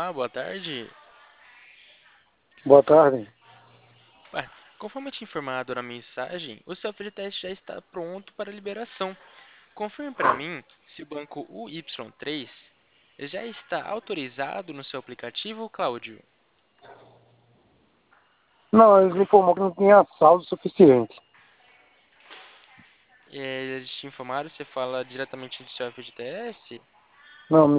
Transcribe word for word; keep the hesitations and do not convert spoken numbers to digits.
Olá, boa tarde. Boa tarde. Ué, conforme eu tinha informado na mensagem, o software de teste já está pronto para liberação. Confirme para mim se o banco U Y três já está autorizado no seu aplicativo, Cláudio. Não, eles me informou que não tinha saldo suficiente. É, eles te informaram, você fala diretamente do seu F G T S? Não,